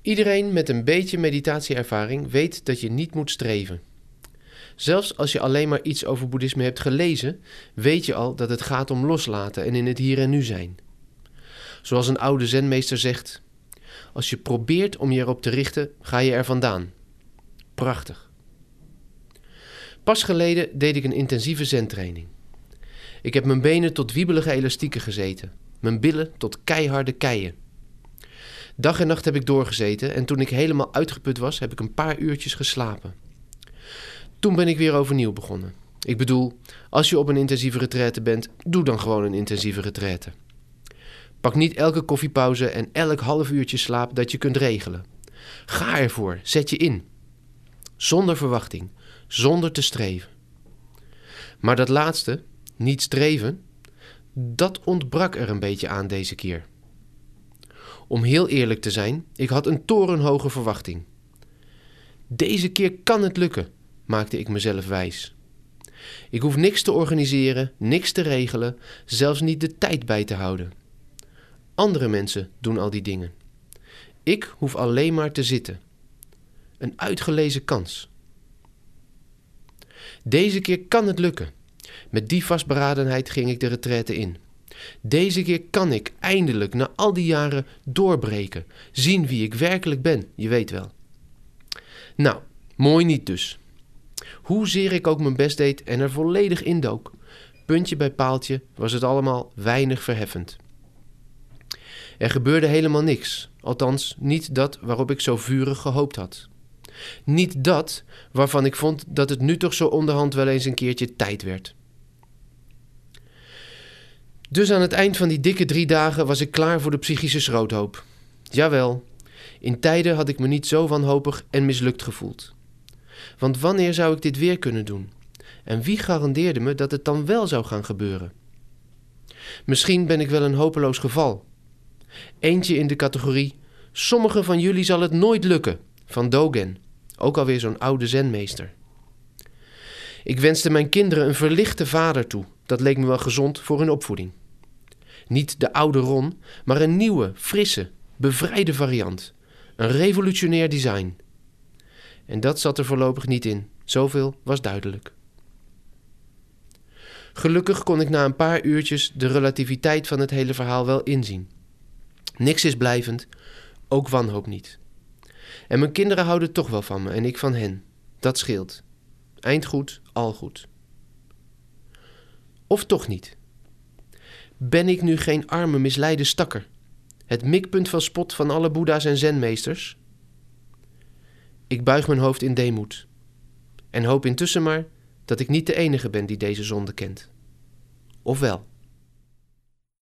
Iedereen met een beetje meditatieervaring weet dat je niet moet streven. Zelfs als je alleen maar iets over boeddhisme hebt gelezen, weet je al dat het gaat om loslaten en in het hier en nu zijn. Zoals een oude zenmeester zegt: als je probeert om je erop te richten, ga je er vandaan. Prachtig. Pas geleden deed ik een intensieve zentraining. Ik heb mijn benen tot wiebelige elastieken gezeten, mijn billen tot keiharde keien. Dag en nacht heb ik doorgezeten en toen ik helemaal uitgeput was, heb ik een paar uurtjes geslapen. Toen ben ik weer overnieuw begonnen. Ik bedoel, als je op een intensieve retraite bent, doe dan gewoon een intensieve retraite. Pak niet elke koffiepauze en elk half uurtje slaap dat je kunt regelen. Ga ervoor, zet je in. Zonder verwachting, zonder te streven. Maar dat laatste, niet streven, dat ontbrak er een beetje aan deze keer. Om heel eerlijk te zijn, ik had een torenhoge verwachting. Deze keer kan het lukken, maakte ik mezelf wijs. Ik hoef niks te organiseren, niks te regelen, zelfs niet de tijd bij te houden. Andere mensen doen al die dingen. Ik hoef alleen maar te zitten. Een uitgelezen kans. Deze keer kan het lukken. Met die vastberadenheid ging ik de retraite in. Deze keer kan ik eindelijk na al die jaren doorbreken, zien wie ik werkelijk ben, je weet wel. Nou, mooi niet dus. Hoezeer ik ook mijn best deed en er volledig indook, puntje bij paaltje was het allemaal weinig verheffend. Er gebeurde helemaal niks, althans niet dat waarop ik zo vurig gehoopt had. Niet dat waarvan ik vond dat het nu toch zo onderhand wel eens een keertje tijd werd. Dus aan het eind van die dikke 3 dagen was ik klaar voor de psychische schroothoop. Jawel, in tijden had ik me niet zo wanhopig en mislukt gevoeld. Want wanneer zou ik dit weer kunnen doen? En wie garandeerde me dat het dan wel zou gaan gebeuren? Misschien ben ik wel een hopeloos geval. Eentje in de categorie: sommigen van jullie zal het nooit lukken, van Dogen, ook alweer zo'n oude zenmeester. Ik wenste mijn kinderen een verlichte vader toe, dat leek me wel gezond voor hun opvoeding. Niet de oude Ron, maar een nieuwe, frisse, bevrijde variant. Een revolutionair design. En dat zat er voorlopig niet in, zoveel was duidelijk. Gelukkig kon ik na een paar uurtjes de relativiteit van het hele verhaal wel inzien. Niks is blijvend, ook wanhoop niet. En mijn kinderen houden toch wel van me en ik van hen. Dat scheelt. Eind goed, al goed. Of toch niet? Ben ik nu geen arme, misleide stakker? Het mikpunt van spot van alle boeddha's en zenmeesters? Ik buig mijn hoofd in deemoed. En hoop intussen maar dat ik niet de enige ben die deze zonde kent. Of wel?